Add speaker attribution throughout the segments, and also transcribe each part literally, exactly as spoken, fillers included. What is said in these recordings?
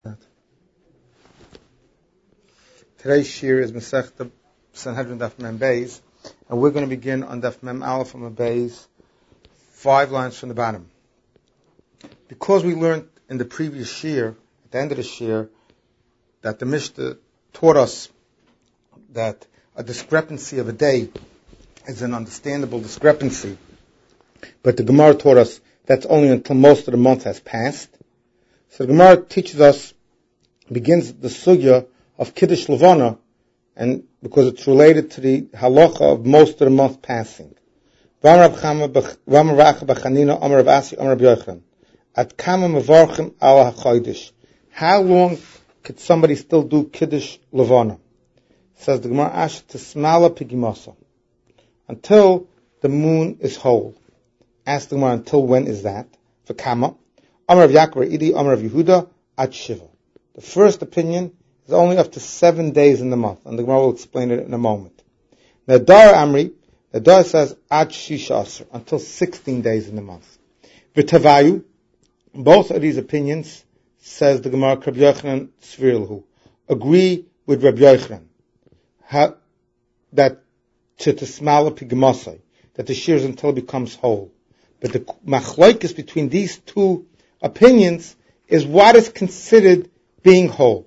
Speaker 1: Today's shir is Masechta Sanhedrin Daf Mem Beis, and we're going to begin on Daf Mem Aleph from the Beis, five lines from the bottom. Because we learned in the previous shir, at the end of the shir, that the Mishnah taught us that a discrepancy of a day is an understandable discrepancy, but the Gemara taught us that's only until most of the month has passed. So the Gemara teaches us, begins the sugya of Kiddush Levana, and because it's related to the halacha of most of the month passing. How long could somebody still do Kiddush Levana? Says the Gemara, Ash Tismala Pigimasa, until the moon is whole. Ask the Gemara, until when is that? For Kama, Amar of Yaakov Idi, Amar of Yehuda, At Shiva. The first opinion is only up to seven days in the month, and the Gemara will explain it in a moment. Now, Dar Amri, the Dar says Ad Shisha Asr, until sixteen days in the month. V'Tavayu, both of these opinions, says the Gemara, Rabbi Yochanan Tzvirlahu, agree with Rabbi Yochanan that Chetismala Pigmasai, that the shears until it becomes whole. But the machlokes between these two opinions is what is considered being whole.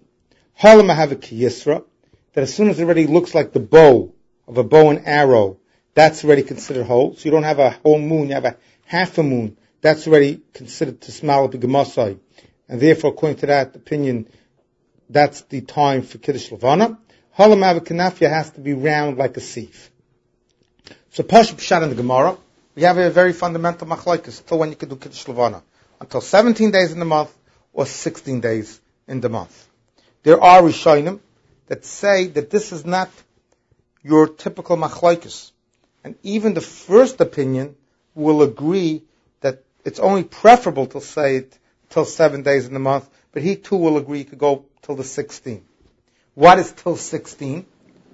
Speaker 1: That as soon as it already looks like the bow of a bow and arrow, that's already considered whole. So you don't have a whole moon, you have a half a moon, that's already considered to smell Pigmasai. And therefore, according to that opinion, that's the time for Kiddush Levana. Halamavakanafia has to be round like a sieve. So Pashup Pshat in the Gemara, we have a very fundamental machlokes till when you can do Kiddush Levana. Until seventeen days in the month or sixteen days in the month. There are Rishonim that say that this is not your typical machlokes. And even the first opinion will agree that it's only preferable to say it till seven days in the month, but he too will agree you could go till the sixteenth. What is till sixteen?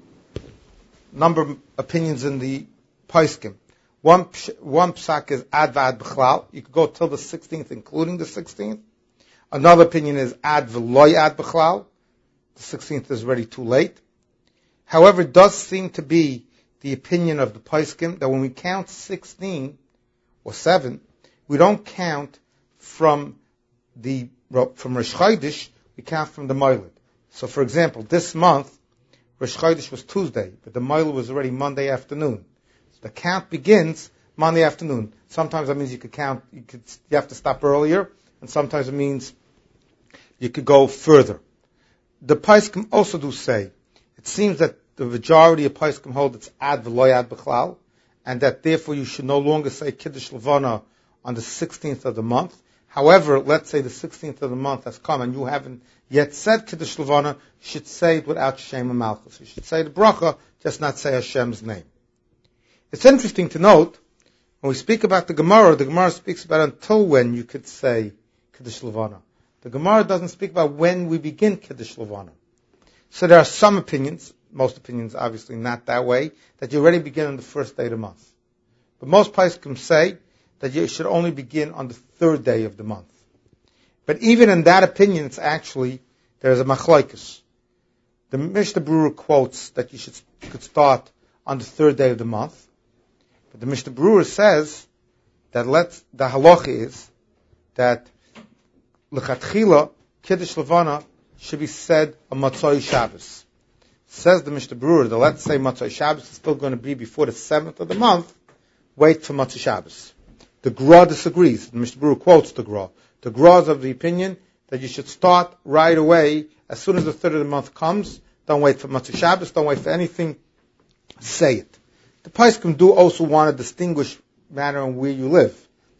Speaker 1: Number of opinions in the Paiskim. One, one psak is ad v'ad b'chlal. You could go till the sixteenth, including the sixteenth. Another opinion is ad v'loy ad b'chlal. The sixteenth is already too late. However, it does seem to be the opinion of the Paiskim that when we count sixteen or seven, we don't count from the from Rosh Chodesh, we count from the Moiled. So, for example, this month, Rosh Chodesh was Tuesday, but the Moiled was already Monday afternoon. So the count begins Monday afternoon. Sometimes that means you could count, you could, you have to stop earlier, and sometimes it means you could go further. The Paiskim also do say, it seems that the majority of Paiskim hold it's ad v'loy ad b'chlal, and that therefore you should no longer say Kiddush Levana on the sixteenth of the month. However, let's say the sixteenth of the month has come and you haven't yet said Kiddush Levana, you should say it without Shem and Malchus. You should say the bracha, just not say Hashem's name. It's interesting to note, when we speak about the Gemara, the Gemara speaks about until when you could say Kiddush Levana. The Gemara doesn't speak about when we begin Kiddush Levana. So there are some opinions, most opinions obviously not that way, that you already begin on the first day of the month. But most Paiskim say that you should only begin on the third day of the month. But even in that opinion, it's actually, there's a machlokes. The Mishnah Berurah quotes that you should you could start on the third day of the month. But the Mishnah Berurah says that let's, the halacha is that l'chatchila, Kiddush Levana should be said on Matzoi Shabbos. Says the Mishnah Berurah that let's say Matzoi Shabbos is still going to be before the seventh of the month, wait for Matzoi Shabbos. The Gra disagrees. The Mishnah Berurah quotes the Gra. The Gra is of the opinion that you should start right away as soon as the third of the month comes. Don't wait for Matzah Shabbos. Don't wait for anything. Say it. The Paiskim do also want to distinguish matter on where you live.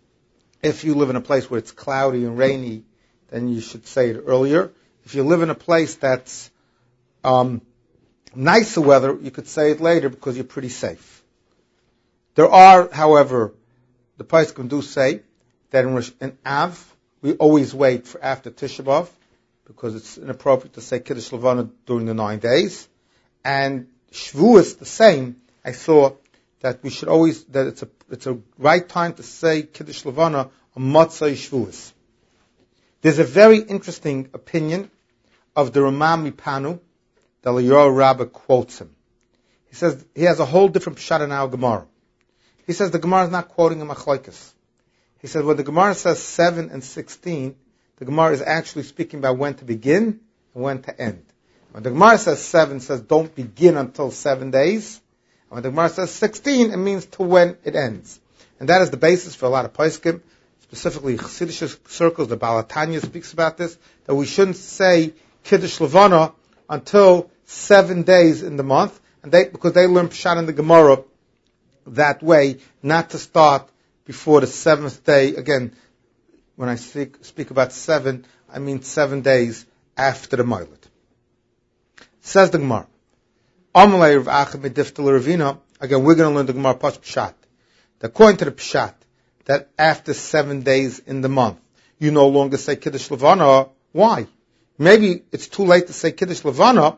Speaker 1: If you live in a place where it's cloudy and rainy, then you should say it earlier. If you live in a place that's um, nicer weather, you could say it later because you're pretty safe. There are, however, the Paiskim do say that in, in Av, we always wait for after Tisha B'Av, because it's inappropriate to say Kiddush Levana during the nine days. And Shavuos, the same. I saw that we should always, that it's a it's a right time to say Kiddush Levana on Matzah Shavuos. There's a very interesting opinion of the Ramam Mipanu, the Eliyahu Rabbah quotes him. He says he has a whole different pshat in our Gemara. He says the Gemara is not quoting a machlokes. He said when the Gemara says seven and sixteen, the Gemara is actually speaking about when to begin and when to end. When the Gemara says seven, it says don't begin until seven days. And when the Gemara says sixteen, it means to when it ends. And that is the basis for a lot of poskim, specifically Chassidish circles. The Baal HaTanya speaks about this, that we shouldn't say Kiddush Levana until seven days in the month, and they because they learn Pshat in the Gemara that way, not to start before the seventh day. Again, when I speak, speak about seven, I mean seven days after the Moiled. Says the Gemara, Amalei Rav Acha Mediftal Ravina. Again, we're going to learn the Gemara Pash Pshat. According to the Pshat, that after seven days in the month, you no longer say Kiddush Levana. Why? Maybe it's too late to say Kiddush Levana.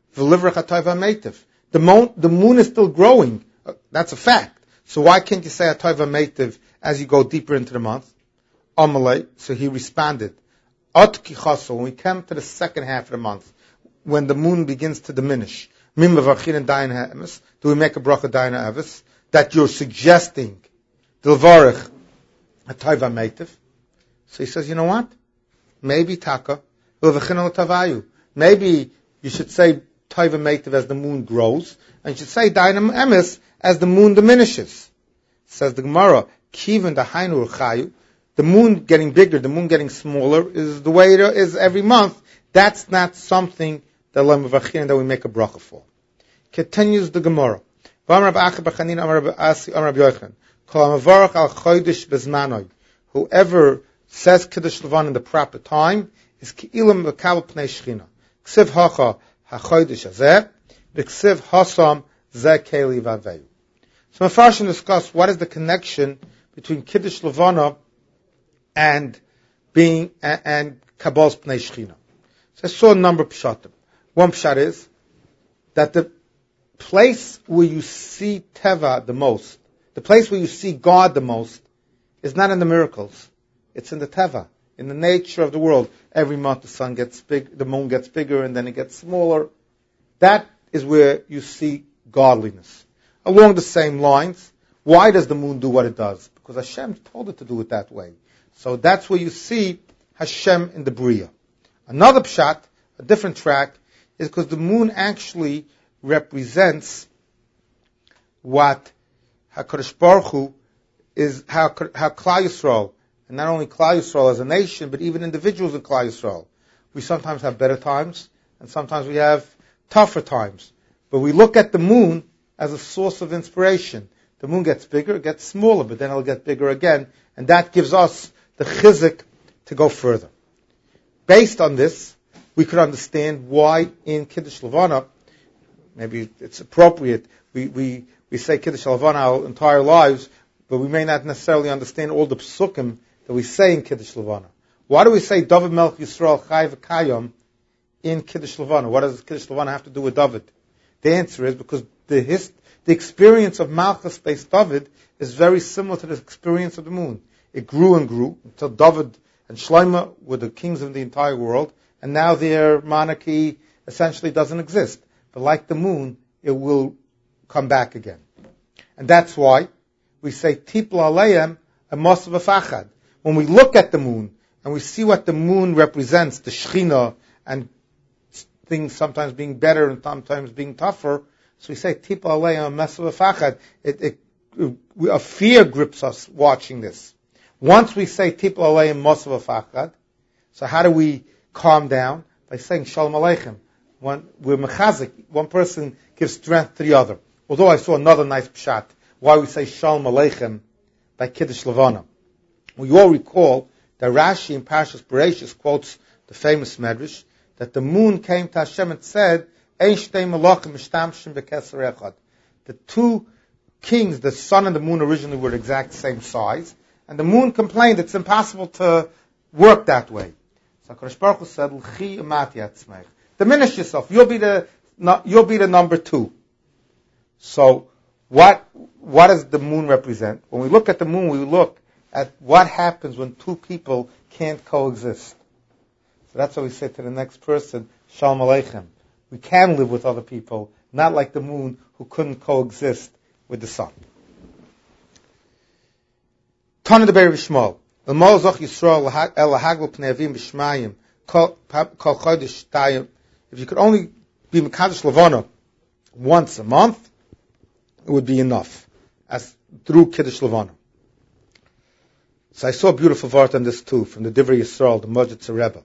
Speaker 1: The moon, the moon is still growing. Uh, that's a fact. So why can't you say Atayva Meitiv as you go deeper into the month? Amalei. So he responded, At Kichaso, when we come to the second half of the month, when the moon begins to diminish, Mim Mevarchin and Dayan Ha'emes, do we make a bracha Dayan Ha'emes? That you're suggesting Dilvarich Atayva Meitiv. So he says, you know what? Maybe Taka, maybe you should say Taiva Meitiv as the moon grows, and you should say Dayan Ha'emes as the moon diminishes. Says the Gemara, Kivan the Hainu Chayu, the moon getting bigger, the moon getting smaller, is the way it is every month. That's not something that that we make a bracha for. Continues the Gemara. Whoever says Kiddush Levan in the proper time is Ki'ilam V'Kabel Pnei Shechina. Ksiv Hacha HaChodesh Hazeh, V'Ksiv Hasam Zeh Keli Vaveyu. So Mefarshim discuss what is the connection between Kiddush Levana and being and, and Kabbal's Pnei Shechina. So I saw a number of pshatim. One pshat is that the place where you see Teva the most, the place where you see God the most, is not in the miracles. It's in the Teva, in the nature of the world. Every month the sun gets big, the moon gets bigger, and then it gets smaller. That is where you see godliness. Along the same lines, why does the moon do what it does? Because Hashem told it to do it that way. So that's where you see Hashem in the Bria. Another pshat, a different track, is because the moon actually represents what HaKadosh Baruch Hu is, how, how Klal Yisrael, and not only Klal Yisrael as a nation, but even individuals in Klal Yisrael. We sometimes have better times, and sometimes we have tougher times. But we look at the moon as a source of inspiration. The moon gets bigger, it gets smaller, but then it'll get bigger again, and that gives us the chizik to go further. Based on this, we could understand why in Kiddush Levana, maybe it's appropriate, we, we, we say Kiddush Levana our entire lives, but we may not necessarily understand all the psukim that we say in Kiddush Levana. Why do we say David Melch Yisrael Chai V'Kayom in Kiddush Levana? What does Kiddush Levana have to do with David? The answer is because the his, the experience of Malchus based David is very similar to the experience of the moon. It grew and grew until David and Shlomo were the kings of the entire world, and now their monarchy essentially doesn't exist. But like the moon, it will come back again. And that's why we say Tipla Aleim and Mosav Afachad. When we look at the moon and we see what the moon represents, the Shechina, and things sometimes being better and sometimes being tougher, so we say Tipla Aleim and Mosav Afachad. It, it, it, a fear grips us watching this. Once we say Tipla Aleim Mosav Afachad, so how do we calm down? By saying Shalom Aleichem. One, we're mechazik. One person gives strength to the other. Although I saw another nice pshat, why we say Shalom Aleichem by Kiddush Levana. We all recall that Rashi in Parashas Bereshis quotes the famous medrash that the moon came to Hashem and said, Ein shtei malachim mishtamshim b'keser echad. The two kings, the sun and the moon, originally were the exact same size, and the moon complained it's impossible to work that way. So HaKadosh Baruch Hu said, L'chi imati atzmech. Diminish yourself. You'll be the you'll be the number two. So what what does the moon represent? When we look at the moon, we look at what happens when two people can't coexist. So that's why we say to the next person, Shalom Aleichem. We can live with other people, not like the moon who couldn't coexist with the sun. Tana de Be'er B'Shmuel. L'mol zoch Yisrael el hagel pnei avim b'shmayim kol chodesh tayim. If you could only be Mekadosh Levana once a month, it would be enough, as through Kiddush Levana. So I saw a beautiful vart on this too, from the Divrei Yisrael, the Mojitzer Rebbe.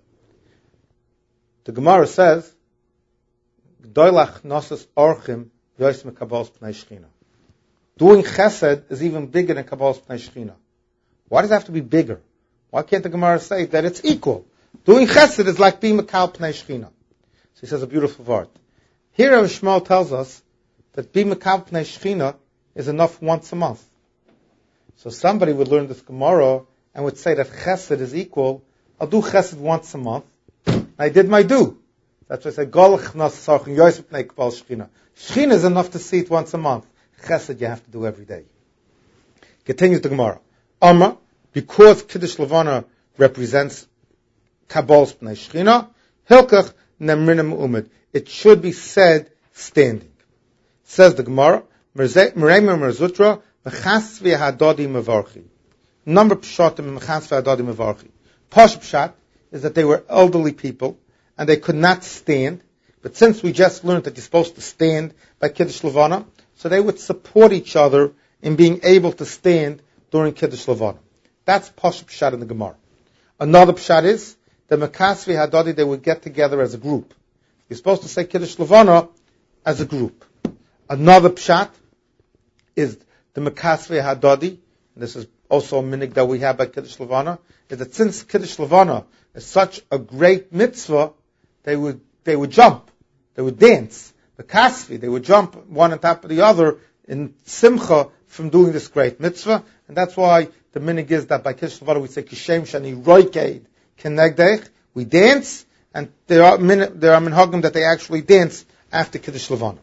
Speaker 1: The Gemara says, G'doylach nosas orchim yois mekabos pnei shchina. Doing chesed is even bigger than kabos pnei shchina. Why does it have to be bigger? Why can't the Gemara say that it's equal? Doing chesed is like being mekal pnei shchina. So he says a beautiful vart. Here Rav Shmuel tells us that being mekal pnei shchina is enough once a month. So somebody would learn this Gemara and would say that chesed is equal. I'll do chesed once a month. I did my do. That's why I say, Golach nasarchim yois pnei kbal shchina. Shchina is enough to see it once a month. Chesed you have to do every day. Continues the Gemara. Amma, because Kiddush Levana represents Kabbal's pnei shchina, hilkach nemrinim umid. It should be said standing. Says the Gemara, Merema Merzutra, Mechas v'hadodi mevarchi. Number pshatim mechas v'hadodi mevarchi. Posh pshat is that they were elderly people and they could not stand. But since we just learned that you're supposed to stand by Kiddush Levana, so they would support each other in being able to stand during Kiddush Levana. That's posh pshat in the Gemara. Another pshat is the Mechas v'hadodi, they would get together as a group. You're supposed to say Kiddush Levana as a group. Another pshat is the Mechas v'hadodi, and this is also a minig that we have by Kiddush Levana, is that since Kiddush Levana is such a great mitzvah, they would they would jump, they would dance. The kasvi, they would jump one on top of the other in simcha from doing this great mitzvah, and that's why the minig is that by Kiddush Levana we say Kishem Shani Roikeid Kenegdech, we dance, and there are min, there are minhagim that they actually dance after Kiddush Levana.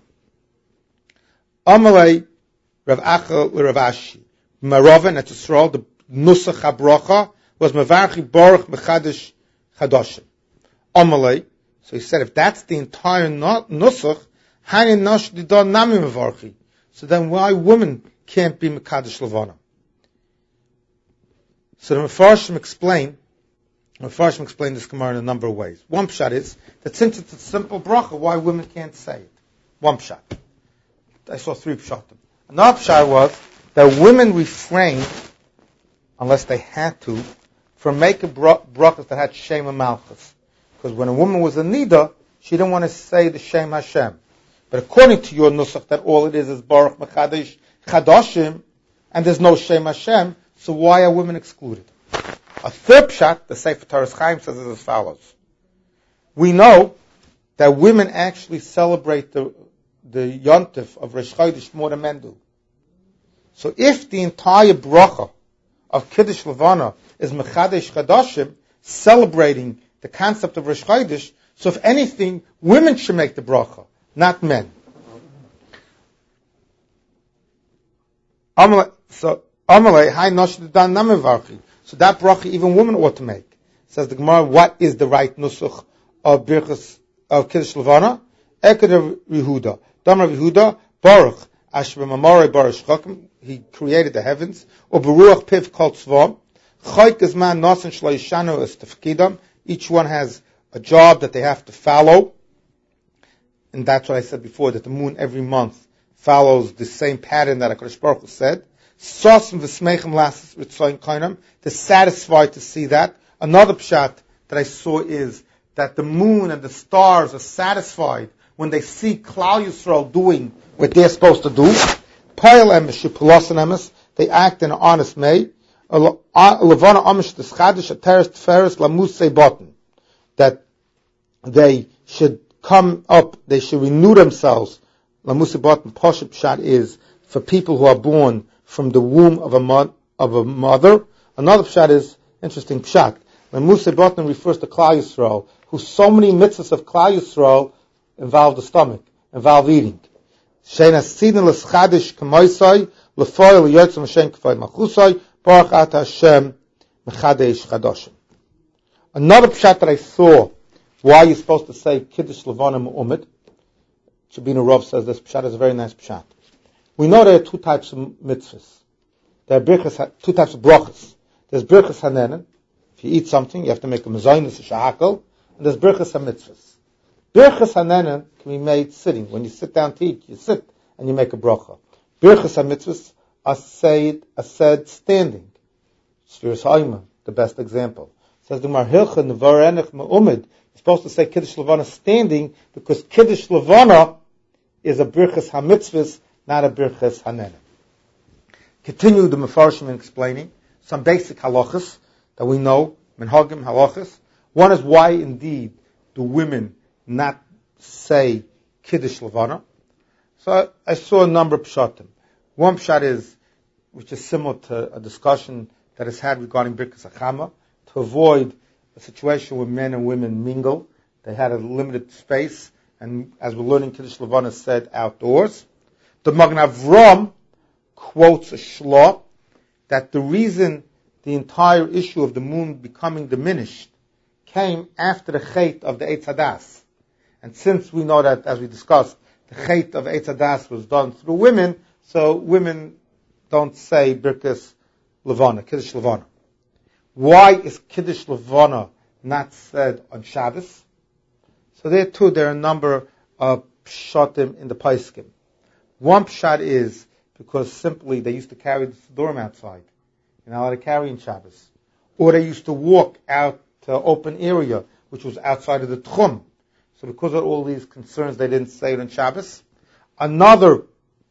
Speaker 1: Amalei Rav Achel Rav Ashi Maroven at Yisrael, the Nusach HaBrocha was Mavarchi Baruch Mechadish Chadashim. Amalei, so he said, if that's the entire Nusach, Hanin Nash Didon Nami Mavarchi. So then why women can't be Mekadosh Levana? So the Mefarshim explain, the Mefarshim explain this Gemara in a number of ways. One pshat is that since it's a simple bracha, why women can't say it. One pshat. I saw three pshatim. Another pshat was that women refrained, unless they had to, from making brachas that had Shem and Malchus. Because when a woman was a Nida, she didn't want to say the Shem Hashem. But according to your Nusach, that all it is is Baruch Mechadish Chadashim, and there's no Shem Hashem, so why are women excluded? A third pshat, the Sefer Toras Chaim says it as follows. We know that women actually celebrate the the Yontif of Rosh Chodesh more than men do. So if the entire bracha of Kiddush Levana is Mechadesh Chadashim, celebrating the concept of Rosh Chodesh, so if anything, women should make the bracha, not men. So Amalei, Hai Noshdan Namivarchi. So that bracha even women ought to make. Says the Gemara, what is the right nusach of Birchas of Kiddush Levana? Eked Yehuda. Damar Yehuda, Baruch, Asher Mamare Baruch Chakim, he created the heavens, or Baruch Piv Kol Tzvam, Chayk Gizman Nasan Shlo Yishanu Es Tefkidam, each one has a job that they have to follow, and that's what I said before, that the moon every month follows the same pattern that HaKadosh Baruch Hu said, Sosim V'Smeichem Lasses Ritzoyin Kainam, they're satisfied to see that. Another pshat that I saw is that the moon and the stars are satisfied when they see Klal Yisrael doing what they're supposed to do. They act in an honest way. That they should come up, they should renew themselves. Poshup Pshat is for people who are born from the womb of a, mo- of a mother. Another Pshat is, interesting Pshat, when Musa Botman refers to Klal Yisrael, who so many mitzvahs of Klal Yisrael involve the stomach, involve eating. Shein hasidin l'schadish k'moisai, l'foil l'yotzim Hashem k'foil machusai, baruch ata Hashem mechadesh chadashim. Another pshat that I saw, why you're supposed to say Kiddush Levana Mu'umid, Shabina Rav says this pshat is a very nice pshat. We know there are two types of mitzvahs. There are birchas, two types of brachas. There's birchas hanenen. If you eat something, you have to make a mezainis, a shahakal. And there's birchas hamitzvahs. Birchas hanenen can be made sitting. When you sit down to eat, you sit and you make a bracha. Birchas hamitzvahs are said, are said standing. Shviras Haima, the best example. It says the Gemara Hilcha Nevarenech Me'umid. You're supposed to say Kiddush Levana standing because Kiddush Levana is a birchas hamitzvahs, not a birchas hanenen. Continue the Mefarshim in explaining some basic halachas that we know, minhagim halachas. One is why indeed do women not say Kiddush Levana. So I saw a number of pshatim. One pshat is, which is similar to a discussion that is had regarding birkas hachama, to avoid a situation where men and women mingle. They had a limited space, and as we're learning, Kiddush Levana said outdoors. The Magen Avram quotes a shlah that the reason the entire issue of the moon becoming diminished came after the chait of the Eitz Hadas. And since we know that, as we discussed, the chait of Eitz Hadas was done through women, so women don't say Birkas Levana, Kiddush Levana. Why is Kiddush Levana not said on Shabbos? So there too, there are a number of pshatim in the Paiskim. One pshat is because simply they used to carry the Siddurim outside. You're not allowed to carry in Shabbos. Or they used to walk out to an open area, which was outside of the Tchum. So because of all these concerns, they didn't say it on Shabbos. Another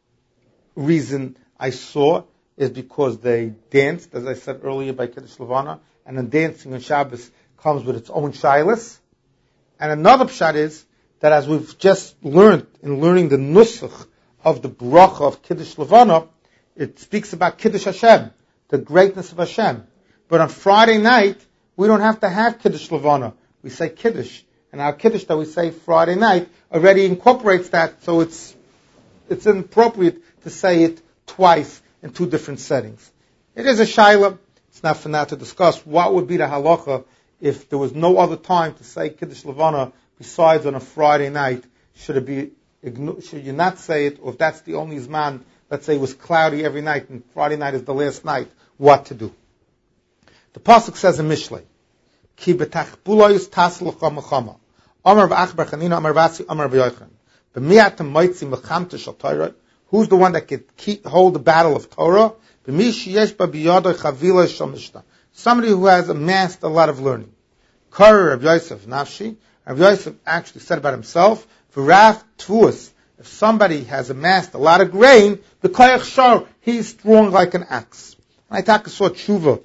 Speaker 1: reason I saw is because they danced, as I said earlier, by Kiddush Levana, and then dancing on Shabbos comes with its own shilas. And another pshat is that as we've just learned in learning the nusach of the bracha of Kiddush Levana, it speaks about Kiddush Hashem, the greatness of Hashem. But on Friday night, we don't have to have Kiddush Levana. We say Kiddush. And our Kiddush that we say Friday night already incorporates that, so it's it's inappropriate to say it twice in two different settings. It is a shaila. It's not for now to discuss what would be the halacha if there was no other time to say Kiddush Levana besides on a Friday night. Should it be, should you not say it, or if that's the only zman, let's say it was cloudy every night and Friday night is the last night, what to do? The pasuk says in Mishlei, Ki betachbuloyus tasel chama Amar v'achbar chanina, Amar v'atzi, Amar v'yoichan. B'mi'atem moitzi mechamte shal Torah. Who's the one that can keep, hold the battle of Torah? B'mi sheyesh ba biyadoi chavila shal mishnah. Somebody who has amassed a lot of learning. Kar Rav Yosef nafshi. Rav Yosef actually said about himself, v'raf tvuas. If somebody has amassed a lot of grain, the koyach shar, he's strong like an axe. And I talk saw tshuva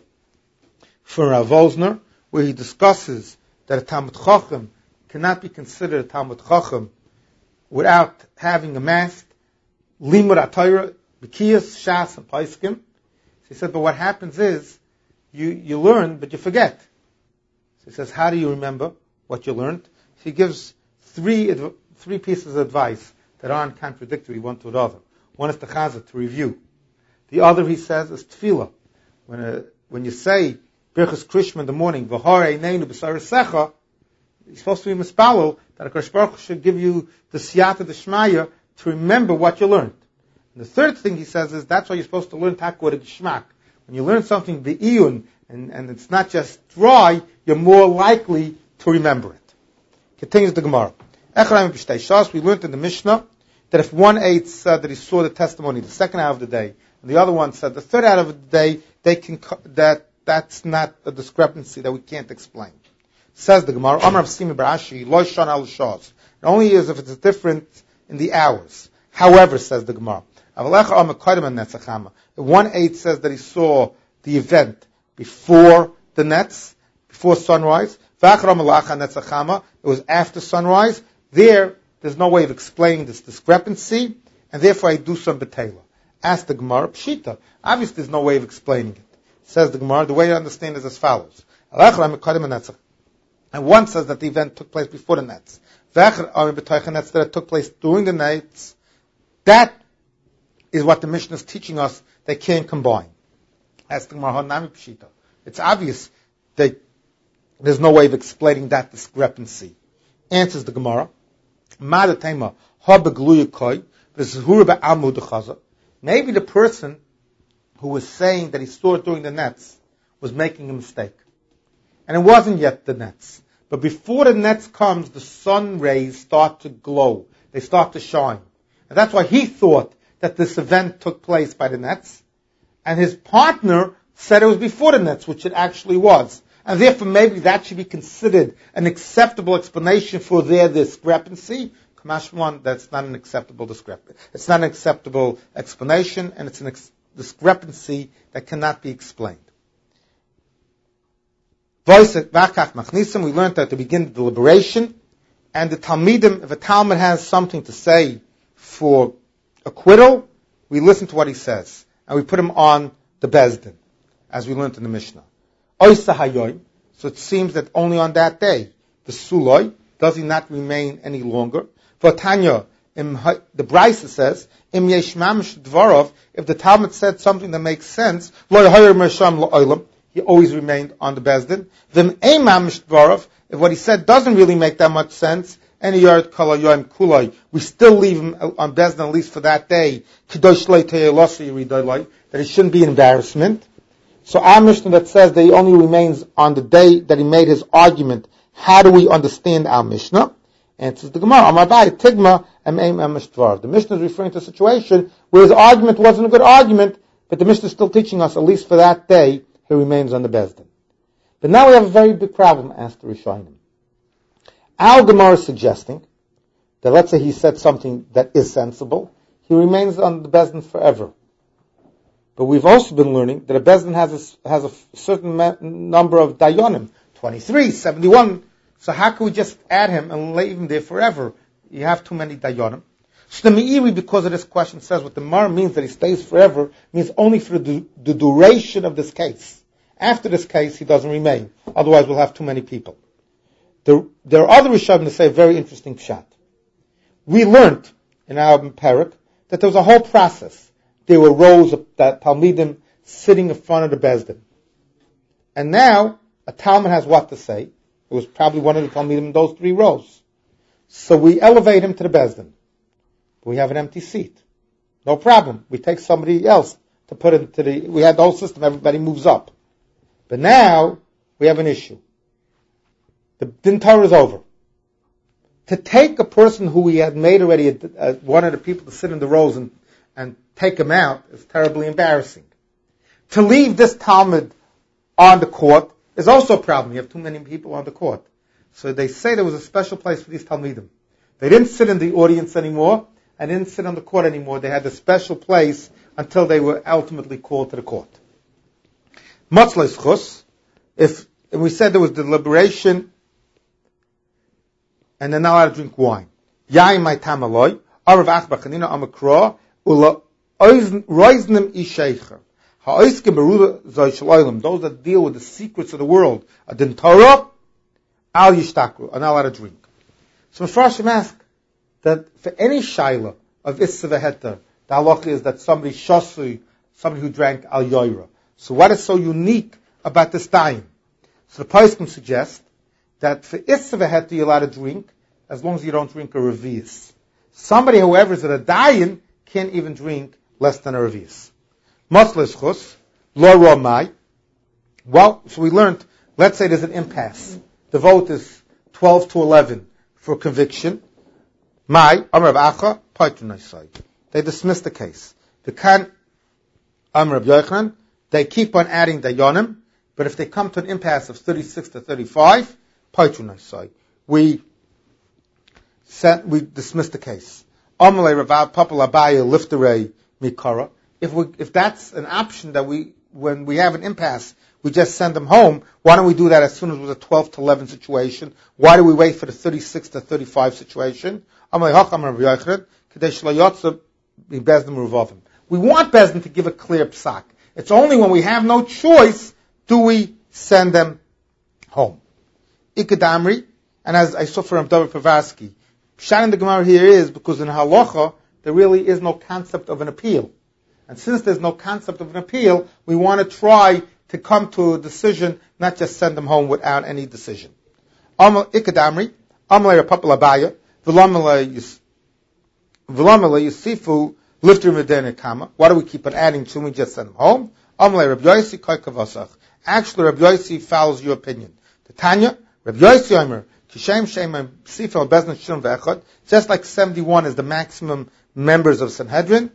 Speaker 1: for Rav Wolzner, where he discusses that a Talmud Chacham cannot be considered a Talmud Chacham without having amassed Limud HaTorah, B'kiyas, Shas, and Paiskim. So he said, but what happens is, you, you learn, but you forget. So he says, how do you remember what you learned? So he gives three three pieces of advice that aren't contradictory one to the other. One is the Chazah, to review. The other, he says, is Tefillah. When a, when you say Birchas Krishma in the morning, V'horei neinu b'sarasecha, you're supposed to be mispalel that HaKadosh Baruch Hu should give you the siyata d'shmaya to remember what you learned. And the third thing he says is that's why you're supposed to learn takwa de geshmak. When you learn something be'iyun and, and it's not just dry, you're more likely to remember it. Continues the Gemara. We learned in the Mishnah that if one ate said that he saw the testimony the second hour of the day, and the other one said the third hour of the day, they can that that's not a discrepancy that we can't explain. Says the Gemara, Amar of Simi Barashi, Lo Shan al Shaz. It only is if it's different in the hours. However, says the Gemara, if one eight says that he saw the event before the nets, before sunrise, it was after sunrise, there, there's no way of explaining this discrepancy, and therefore I do some betela. Ask the Gemara, Pshita. Obviously there's no way of explaining it. Says the Gemara, the way to understand is as follows. And one says that the event took place before the nets. That it took place during the nets. That is what the Mishnah is teaching us. They can't combine. Ask the Gemara, Nami Pshita. It's obvious that There's no way of explaining that discrepancy. Answers the Gemara. Maybe the person who was saying that he saw it during the nets was making a mistake. And it wasn't yet the nets. But before the nets comes, the sun rays start to glow. They start to shine. And that's why he thought that this event took place by the nets. And his partner said it was before the nets, which it actually was. And therefore maybe that should be considered an acceptable explanation for their discrepancy. Kamashwan, that's not an acceptable discrepancy. It's not an acceptable explanation, and it's an ex- discrepancy that cannot be explained. We learned that to begin the deliberation, and the Talmidim, if a Talmud has something to say for acquittal, we listen to what he says, and we put him on the Bezdin, as we learned in the Mishnah. So it seems that only on that day, the Suloi, does he not remain any longer? For Tanya, the Brisa says, Im yesh mamish dvarov, if the Talmud said something that makes sense, lo yahayer mersham lo olam, he always remained on the Bezdin. Vim ein mamish dvarov, if what he said doesn't really make that much sense, any yard kala yoim kulai, we still leave him on Bezdin at least for that day, kidosh lo teyelosei yiridolai, that it shouldn't be an embarrassment. So our Mishnah that says that he only remains on the day that he made his argument, how do we understand our Mishnah? Answers the Gemara, Amabai, Tigma, Am Eim Amish Dvar. The Mishnah is referring to a situation where his argument wasn't a good argument, but the Mishnah is still teaching us, at least for that day, he remains on the Bezdin. But now we have a very big problem, asked the Rishonim. Our Gemara is suggesting that let's say he said something that is sensible, he remains on the Bezdin forever. But we've also been learning that a Bezdin has a, has a certain ma- number of dayanim, twenty-three, seventy-one. So how can we just add him and leave him there forever? You have too many dayanim. So the Meiri, because of this question, says what the Mar means that he stays forever means only for the, the duration of this case. After this case, he doesn't remain. Otherwise, we'll have too many people. There, there are other Rishonim that say a very interesting pshat. We learned in our parak that there was a whole process. There were rows of that Talmidim sitting in front of the Bezdin. And now, a Talmud has what to say. It was probably one of the Talmidim in those three rows. So we elevate him to the Bezdin. We have an empty seat. No problem. We take somebody else to put into the, we had the whole system, everybody moves up. But now, we have an issue. The Din Torah is over. To take a person who we had made already a, a, one of the people to sit in the rows and, and take him out is terribly embarrassing. To leave this Talmud on the court is also a problem. You have too many people on the court. So they say there was a special place for these Talmidim. They didn't sit in the audience anymore and didn't sit on the court anymore. They had a special place until they were ultimately called to the court. Matzles chus, if and we said there was deliberation and they're not allowed to drink wine. Yain my tamaloi, arav achbachanina amakra, ula roiznim isheicher. Ha'oiskim beruda zoy those that deal with the secrets of the world, a din Torah, al yishtakru, are not allowed to drink. So Mepharshim ask that for any shaila of Issa v'heter, the halacha is that somebody shasui, somebody who drank al yoira. So what is so unique about this time? So the Poskim suggest that for Issa v'heter you're allowed to drink as long as you don't drink a revius. Somebody, however, is at a dayan can't even drink less than a revius. Masles chus, lo romai. Well, so we learned, let's say there's an impasse. The vote is twelve to eleven for conviction. Mai, Amr Acha, Paitrunaisai. They dismiss the case. The Kan, Amr Yochanan, they keep on adding dayanim, but if they come to an impasse of thirty-six to thirty-five, Paitrunaisai. We sent, we dismiss the case. Amalei Ravav, Papal Abaya, Lifterei, Mikara. If we, if that's an option that we, when we have an impasse, we just send them home, why don't we do that as soon as it was a twelve to eleven situation? Why do we wait for the thirty-six to thirty-five situation? We want Bezdin to give a clear psak. It's only when we have no choice do we send them home. Ikadamri, and as I saw from David Pavarsky, Pshat in the Gemara here is because in halacha there really is no concept of an appeal. And since there's no concept of an appeal, we want to try to come to a decision, not just send them home without any decision. Amal ikadamri, amal rapapal abaya, v'lamala yusifu, lifter medena kama. Why do we keep on adding to? We just send them home. Amal Rabbi Yossi koy kavasach. Actually, Rabbi Yossi follows your opinion. The Tanya, Rabbi Yossi Omer, kishem shem sifel bezna shum ve'echad. Just like seventy-one is the maximum members of Sanhedrin.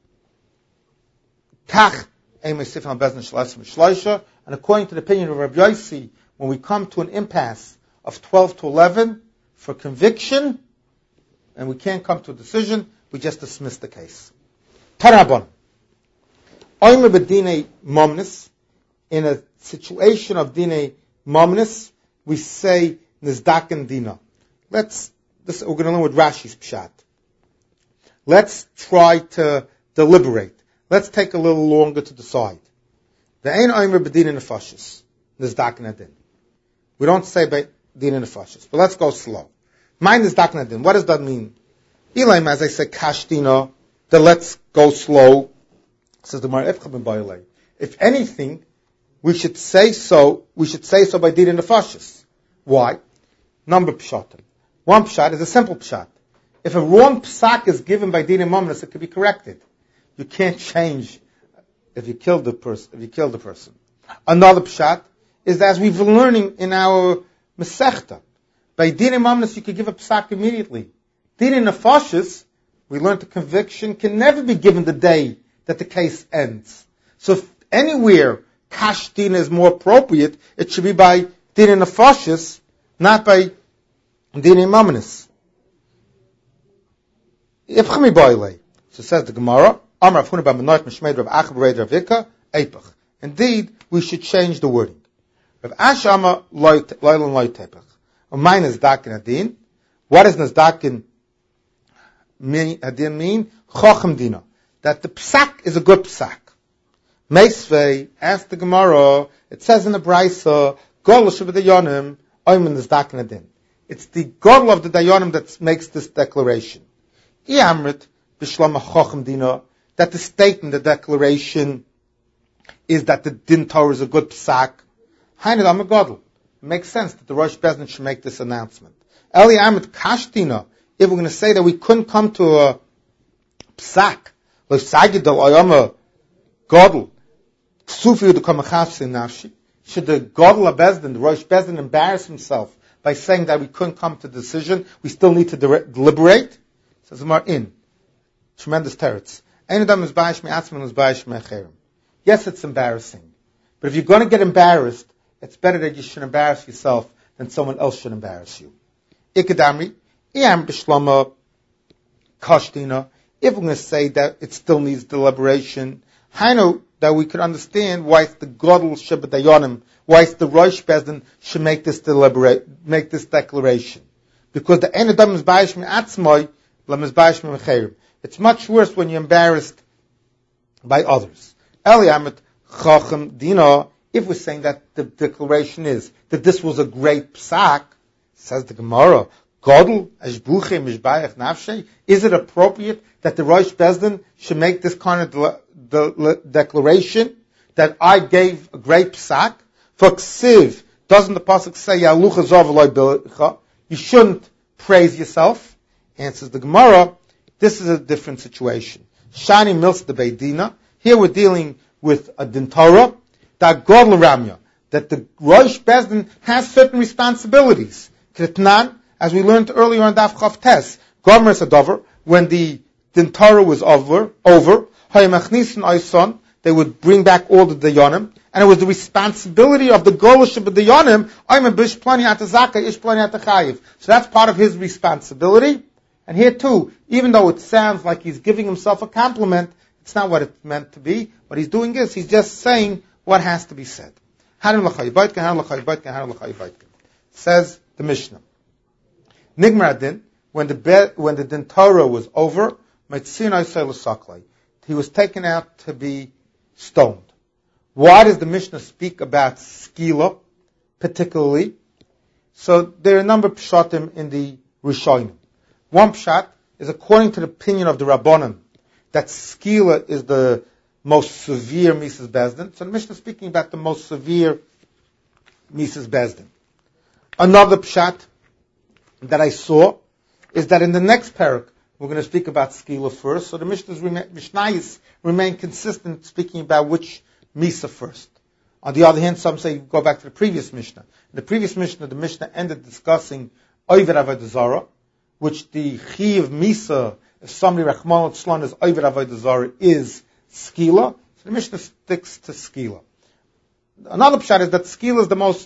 Speaker 1: Kach eimei sifel bezna shalasim shloisha. And according to the opinion of Rabbi Yossi, when we come to an impasse of twelve to eleven for conviction, and we can't come to a decision, we just dismiss the case. Tarabon. Oimer b'dinei momnis. In a situation of dinei momnis, we say nizdaken dina. Let's, this, we're going to learn with Rashi's pshat. Let's try to deliberate. Let's take a little longer to decide. The ein oimer b'dinei nefashis. Nizdaken adin. We don't say by dinei nefashis, but let's go slow. Mine nizdaken adin. What does that mean? Elaim, as I say, kash dina, then let's go slow. Says the Mar Efcha ben Bailei. If anything, we should say so, we should say so by dinei nefashis. Why? Number pshatim. One pshat is a simple pshat. If a wrong psak is given by dinei momnis, it could be corrected. You can't change if you killed the person, if you killed the person. Another pshat is that, as we've been learning in our Masechta, by dinei momnis you could give a psak immediately. Dinei nefashis, we learned the conviction can never be given the day that the case ends. So if anywhere kash dina is more appropriate, it should be by dinei nefashis, not by dinei momnis. Ifchami boile. So says the Gemara, Amar Avchuna bar Menoich Mishmeid Rav Acha b'Reid Rav Hika, Eipach. Indeed, we should change the wording. Rav Asher Amar Loilon Loy Tepach. Mine is dakin adin. What does nizdakin adin mean? Chochem dina. That the psak is a good psak. Meisvei, ask the Gemara, it says in the Braisa, Gol Shabbat Dayanim, Oymen is dakin adin. It's the Gol of the Dayanim that makes this declaration. Iamrit, B'Shlama Chochem dina, that the statement, the declaration, is that the Din Torah is a good psak. Hained Am Gadol. It makes sense that the Rosh Bezdin should make this announcement. Eli Amit Kashtina, if we're going to say that we couldn't come to a psak, like Sagidal Oyama Gadol, Ksufi Udukamachas in Nafshi, should the Gadol of Bezdin, the Rosh Bezdin, embarrass himself by saying that we couldn't come to a decision, we still need to de- deliberate? Says Mar in. Tremendous teretz. Yes, it's embarrassing. But if you're going to get embarrassed, it's better that you should embarrass yourself than someone else should embarrass you. Ikadamri, Iyam Bishlama Kashtina, if we're going to say that it still needs deliberation, I know that we could understand why it's the Gadol Shabbat Dayanim, why it's the Rosh Bezdin should make this deliberate, make this declaration. Because the Enadam is Ba'ish Mi Atzmai, Lam is Ba'ish Mi Mecherim. It's much worse when you're embarrassed by others. Eliamet Chachem Dina, if we're saying that the declaration is that this was a great psak, says the Gemara, Gadol Ashbuche Mishbayach Nafshe, is it appropriate that the Rosh Bezdin should make this kind of de- de- declaration that I gave a great psak? For Ksiv, doesn't the pasuk say Yalucha Zov Eloi Bilcha? You shouldn't praise yourself. Answers the Gemara, this is a different situation. Shani Mils the Beidina. Here we're dealing with a Din Torah, that Gadol Ramya, that the Rosh Bezdin has certain responsibilities. Ketnan, as we learned earlier on Daf Chav Tes, Gomer Sadover, when the Din Torah was over, over, Hayamachnisin Ayson, they would bring back all the Dayanim, and it was the responsibility of the Golish of the Dayanim, Ayman Bish Plani Atazaka, Ish Plani Atachayiv. So that's part of his responsibility. And here too, even though it sounds like he's giving himself a compliment, it's not what it's meant to be. What he's doing is, he's just saying what has to be said. Says the Mishnah. Nigmar Adin, when the be- when the Din Torah was over, he was taken out to be stoned. Why does the Mishnah speak about skila particularly? So there are a number of pshatim in the Rishonim. One pshat is according to the opinion of the Rabbanan, that skila is the most severe Mises Bezdin. So the Mishnah is speaking about the most severe Mises Bezdin. Another pshat that I saw is that in the next parak, we're going to speak about Skila first. So the Mishnah's Mishnayos remain consistent speaking about which Misa first. On the other hand, some say go back to the previous Mishnah. In the previous Mishnah, the Mishnah ended discussing Oved Avodah Zarah, which the Chi of Misa, if somebody Rachmana litzlan is Oved Avodah Zarah, is Skila. So the Mishnah sticks to Skila. Another pshat is that Skila is the most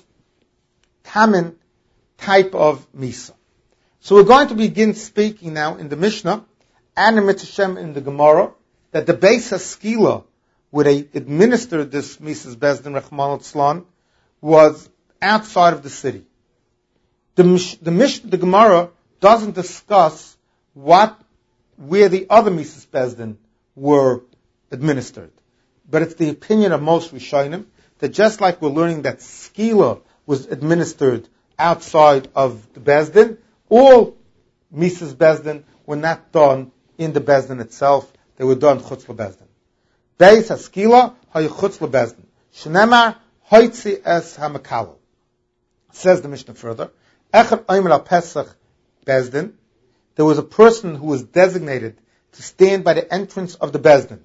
Speaker 1: common type of Misa. So we're going to begin speaking now in the Mishnah and in Mitzvah in the Gemara that the Beis HaSkila, where they administered this Mises Bezdin Rachmana litzlan, was outside of the city. The the, Mishnah, the Gemara doesn't discuss what where the other Mises Bezdin were administered, but it's the opinion of most Rishonim that just like we're learning that Skila was administered outside of the Bezdin, all Mises Bezdin were not done in the Bezdin itself; they were done chutz leBezdin. Beis HaSkila hayu chutz leBezdin. Shnemar hoitzi es hamakalo. Says the Mishnah further. Echad omer al Pesach Bezdin. There was a person who was designated to stand by the entrance of the Bezdin.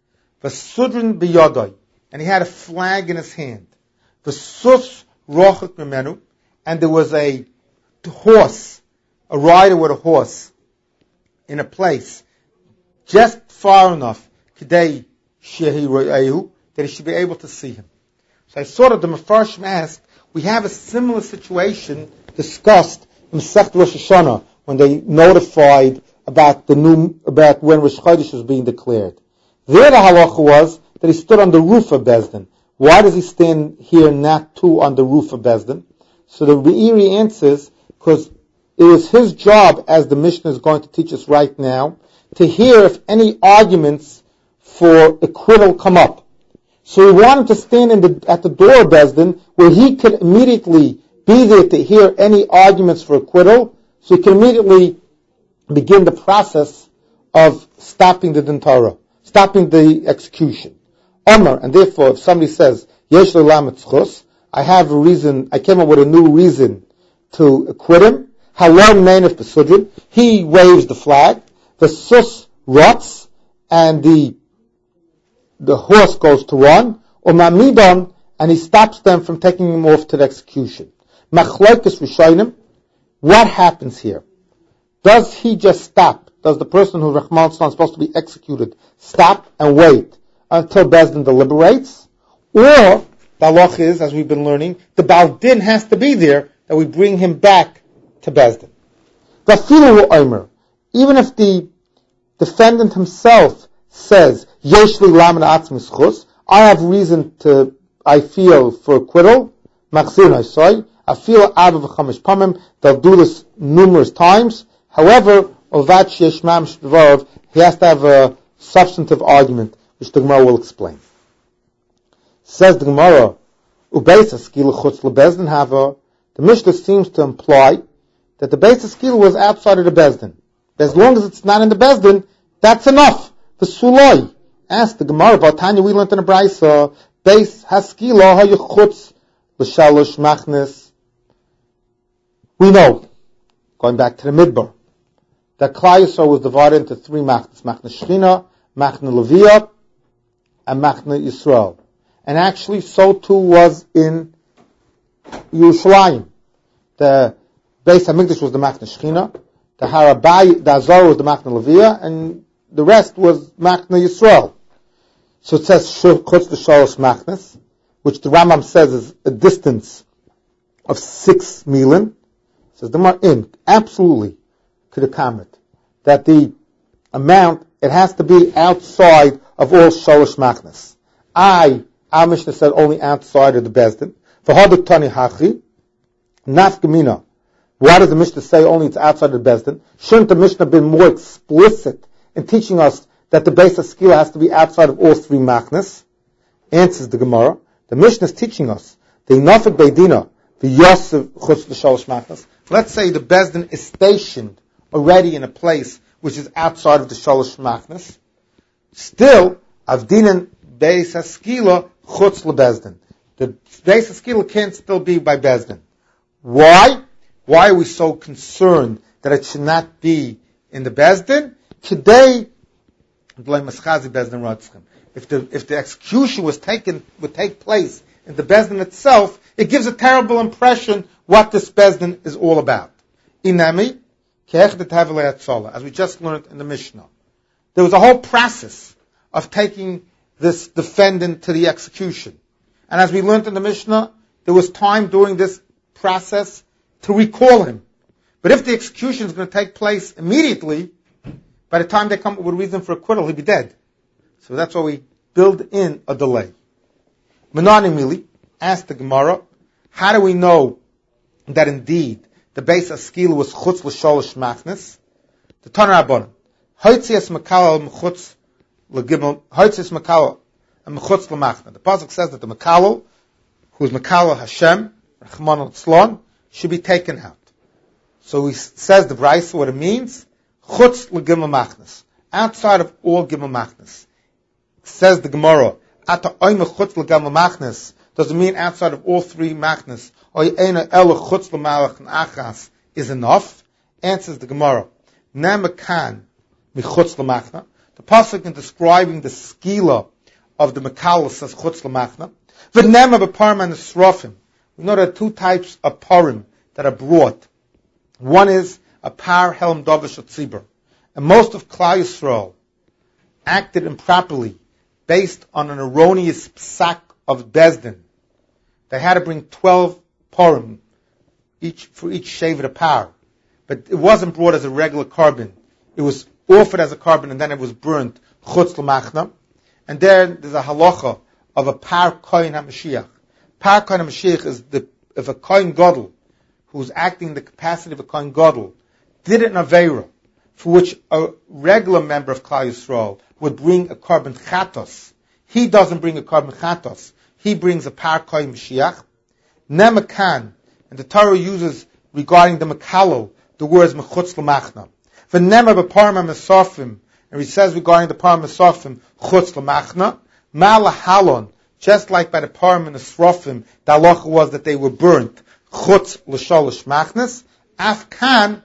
Speaker 1: V'sudrin biyodai, and he had a flag in his hand. V'sus rochak mimenu, and there was a horse, a rider with a horse, in a place just far enough kidei shehi ro'ehu, that he should be able to see him. So I saw that the Mefarshim asked, we have a similar situation discussed in Masechet Rosh Hashanah when they notified about the new about when Rosh Chodesh was being declared. There the halacha was that he stood on the roof of Bezdin. Why does he stand here not too on the roof of Bezdin? So the Be'eri answers, because it was his job, as the Mishnah is going to teach us right now, to hear if any arguments for acquittal come up. So he wanted to stand in the, at the door of Bezdin, where he could immediately be there to hear any arguments for acquittal, so he can immediately begin the process of stopping the Din Torah, stopping the execution. Omar, and therefore, if somebody says, Yesh le'lam etzchus, I have a reason, I came up with a new reason to acquit him. Halon meinef besudrin, he waves the flag. The sus rots, and the the horse goes to run. Or mamidon, and he stops them from taking him off to the execution. Machlokes rishonim, what happens here? Does he just stop? Does the person who Rachmana litzlan is supposed to be executed stop and wait until Bezdin deliberates? Or the halach is, as we've been learning, the Baal Din has to be there, that we bring him back to Bezdin. Even if the defendant himself says, Yesh li lam atzmi schus, I have reason to, I feel for acquittal, machzir naisai, I feel out of chamish pamim, they'll do this numerous times. However,ovat sheshmam shvarov, he has to have a substantive argument, which the Gemara will explain. Says the Gemara, ubeis haskila chutz lebezdin hava, the Mishnah seems to imply that the beis haskila was outside of the Bezdin. As long as it's not in the Bezdin, that's enough. The Sulai. Ask the Gemara about Tanya, we learned in the Braisa, beis haskila hayuchutz l'shalosh machnes. We know, going back to the Midbar, that Klal Yisrael was divided into three machnes: Machne Shechina, Machne Leviyah, and Machne Yisrael. And actually, so too was in Yerushalayim. The Beis Hamikdash was the Machne Shechina, the Harabai, the Azor was the Machne Leviyah, and the rest was Machne Yisrael. So it says Chutz l'Shalosh Machnes, which the Rambam says is a distance of six milin. Says the Mar in absolutely could accommodate that the amount, it has to be outside of all Shalosh Machnes. I, our Mishnah said only outside of the Bezdin. For Haduk Tani Hachi, Nafkamina. Why does the Mishnah say only it's outside of the Bezdin? Shouldn't the Mishnah have been more explicit in teaching us that the Beis HaSkila has to be outside of all three Machnes? Answers the Gemara. The Mishnah is teaching us the Nafik Beidina, the Yosef Chutz l'Shalosh Machnes. Let's say the Bezdin is stationed already in a place which is outside of the Shalosh Machnes. Still, Avdinan Beis Haskila chutz lebezdin. The Beis Haskila can't still be by Bezdin. Why? Why are we so concerned that it should not be in the Bezdin? Today, if the if the execution was taken would take place in the Bezdin itself, it gives a terrible impression what this Bezdin is all about. Inami, as we just learned in the Mishnah, there was a whole process of taking this defendant to the execution. And as we learned in the Mishnah, there was time during this process to recall him. But if the execution is going to take place immediately, by the time they come up with a reason for acquittal, he'll be dead. So that's why we build in a delay. Menani Mili asked the Gemara, how do we know that indeed the Beis Haskila was chutz l'sholosh machnes? The Tanur Rabbanan, hoitzias makala mechutz l'gimel, hoitzias makala mechutz l'machna. The pasuk says that the makala, who is makala Hashem, Rachman al-Tzlon, should be taken out. So he says the Brisa, what it means, chutz l'gimel machnes, outside of all gimel machnes. Says the Gemara, ata oime chutz l'gimel machnes, does it mean outside of all three machnes, oy eina ela chutz l'malach n'achas is enough? Answers the Gemara, nemakan michutz l'machna. The pasuk in describing the skila of the makala says chutz l'machna. V'nema b'parim and esrofim. We know there are two types of parim that are brought. One is a par helm dovish tzibur, and most of Klal Yisrael acted improperly based on an erroneous psak of Bezdin. They had to bring twelve parim each for each shevet a par, but it wasn't brought as a regular carbon. It was offered as a carbon and then it was burnt chutz l'machna. And there, there's a halacha of a par kohen HaMashiach. Par kohen HaMashiach is the if a kohen gadol who's acting in the capacity of a kohen gadol did it in Aveira, for which a regular member of Klal Yisrael would bring a carbon chatos. He doesn't bring a carbon chatos. He brings a par kohen Mashiach. Nemakan, and the Torah uses regarding the makalo the words mechutz l'machna. V'nema b'parim ha'mesofim, and he says regarding the parim ha'mesofim chutz l'machna. Ma'ala halon, just like by the parim and the srofim, the halacha was that they were burnt chutz l'sholosh machnes. Afkan,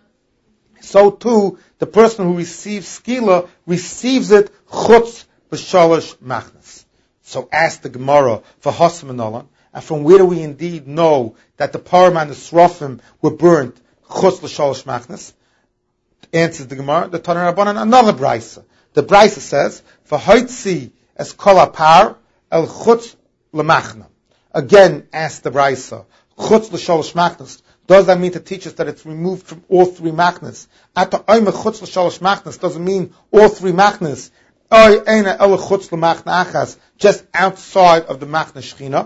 Speaker 1: so too the person who receives skila receives it chutz l'sholosh machnes. So ask the Gemara for Hosim and Olam, and from where do we indeed know that the parim and the srofim were burnt chutz l'sholosh machnes? Answers the Gemara, the Tanur Rabbanan, another brisa. The brisa says, "V'hoitzi es kol hapar el chutz l'machna." Again, ask the brisa, chutz l'sholosh machnes. Does that mean to teach us that it's removed from all three machnes? Ata oime chutz l'sholosh machnes doesn't mean all three machnes. Oy eina el chutz l'machna achas, just outside of the machna shechina.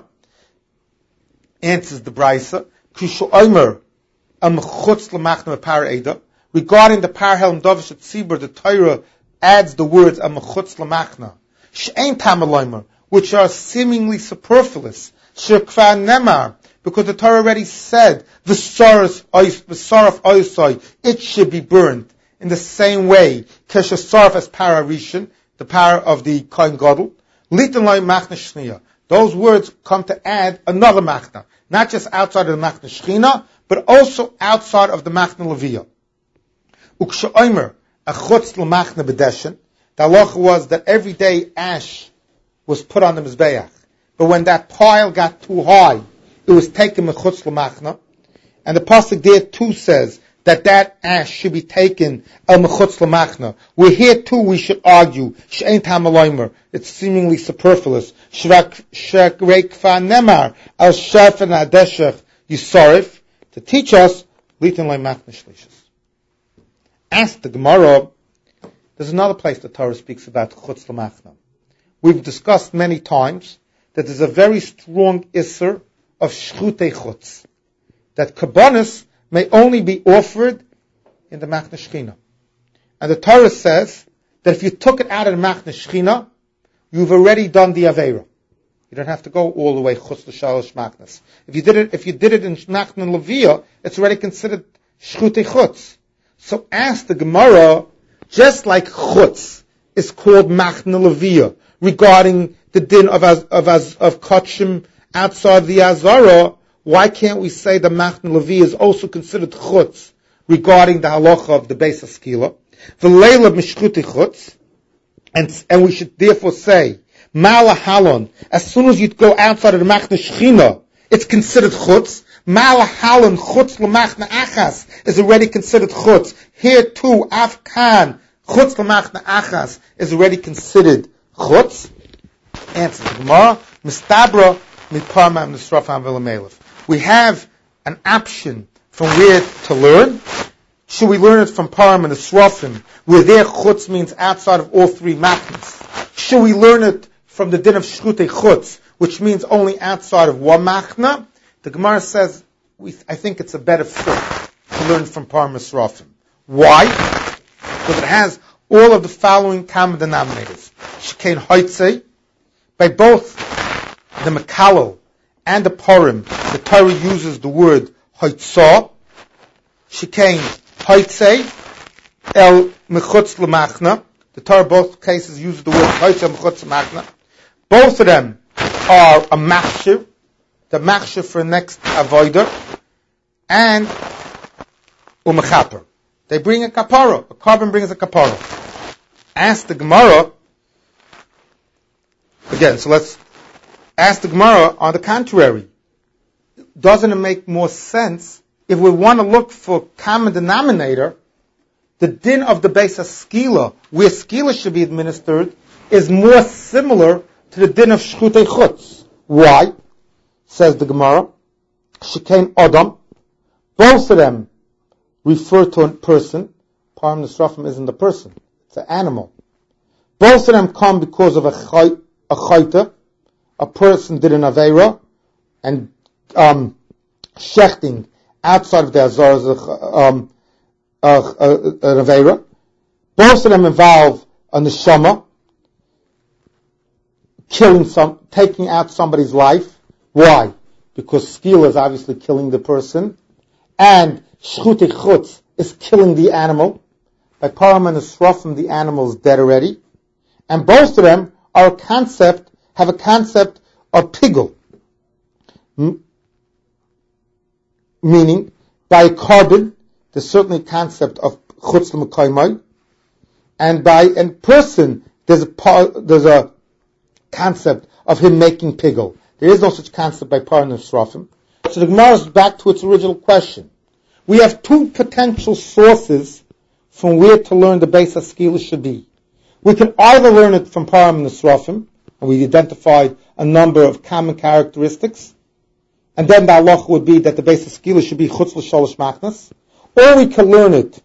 Speaker 1: Answers the brisa, kishu oimer am chutz l'machna par eda. Regarding the par helm dovish tzibur, the Torah adds the words am chutz l'machna, she'ein tam aloimer, which are seemingly superfluous. She'kvar nemar, because the Torah already said v'saraf oisai, it should be burned in the same way. Keshasaraf as par harishin, the power of the kohen gadol. Litan loy machna shniya. Those words come to add another machna, not just outside of the machna shchina, but also outside of the machna leviyah. Uksha oimer a chutz l'machna b'deshen. The halacha was that every day ash was put on the mizbeach, but when that pile got too high, it was taken mechutz l'machna. And the pasuk there too says that that ash should be taken el mechutz l'machna. We're here too, we should argue she'ein tam aloimer, it's seemingly superfluous. Shrak reikfa nemar al shefen adeshach yisarif, to teach us litin loy machna shlishis. Ask the Gemara. There's another place the Torah speaks about chutz l'machna. We've discussed many times that there's a very strong isser of shchutei chutz, that kabbanis may only be offered in the machna shechina. And the Torah says that if you took it out of the machna shechina, you've already done the aveira. You don't have to go all the way chutz l'shalosh machnas. If you did it, if you did it in machna leviyah, it's already considered shchutei chutz. So ask the Gemara, just like chutz is called machna leviyah, regarding the din of az, of az, of kachim outside the Azara, why can't we say the Machna Levi is also considered chutz regarding the halacha of the Beis HaSkila? V'leila mishchuti chutz, and and we should therefore say Mala Halon. As soon as you go outside of the Machna Shechina, it's considered chutz. Mala Halon chutz l'Machna Achas is already considered chutz. Here too, Afkan chutz l'Machna Achas is already considered chutz. Answer the Gemara. Mistabra mitparma misrafam v'lemelef. We have an option from where to learn. Should we learn it from Param and the Srafim, where their chutz means outside of all three machnas? Should we learn it from the din of shchutei chutz, which means only outside of one machna? The Gemara says, we, I think it's a better fit to learn from Param and Srafim. Why? Because it has all of the following common denominators. Shekain hoitzei, by both the Mekalel and the Parim, the Torah uses the word hoitzah. Shekain hoitzei el mechutz l'machna. The Torah, both cases, uses the word hoitzeh mechutz l'machna. Both of them are a machshir, the machshir for next avoider, and umechaper. They bring a kapara. A carbon brings a kapara. Ask the Gemara again. So let's ask the Gemara. On the contrary, doesn't it make more sense if we want to look for common denominator? The din of the Beis HaSkila, where skila should be administered, is more similar to the din of shchutei chutz. Why? Says the Gemara, Shekain Adam. Both of them refer to a person. Param Nisrafim isn't a person; it's an animal. Both of them come because of a chay, a chayta. A person did an aveira, and um, shechting outside of the azar is a, um, a, a, an aveira. Both of them involve a neshama, killing some, taking out somebody's life. Why? Because skila is obviously killing the person, and shchutei chutz is killing the animal. By Param and Esrafim, the animal is dead already, and both of them are a concept, have a concept of pigul, M- meaning by a carbon, there's certainly a concept of chutz l'mekaymai, and by a person, there's a there's a concept of him making pigul. There is no such concept by Param and Esrafim. So the Gemara is back to its original question. We have two potential sources from where to learn the Beis HaSkila should be. We can either learn it from Param and Esrafim, and we identified a number of common characteristics, and then the halacha would be that the Beis HaSkila should be chutz l'shalosh machnas, or we can learn it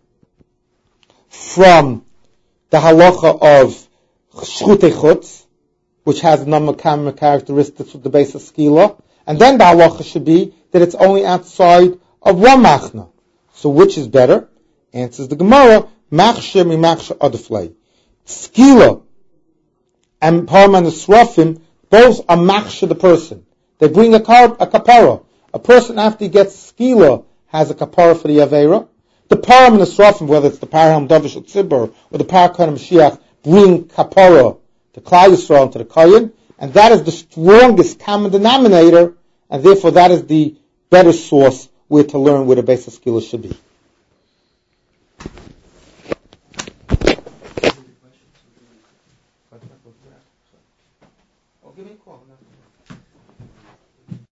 Speaker 1: from the halacha of shchutei chutz, which has a number of common characteristics with the Beis HaSkila, and then the halacha should be that it's only outside of one machna. So which is better? Answers the Gemara, machshir mi machshir adaflei. Skila and Param and Esrafim both are machshir the person. They bring a, car, a kapara. A person after he gets skila has a kapara for the avera. The Param and Esrafim, whether it's the Param Davish or Tzibur or the Parakhan Mashiach, bring kapara to Klal Yisrael and to the Kayin, and that is the strongest common denominator, and therefore that is the better source where to learn where the Beis HaSkila should be.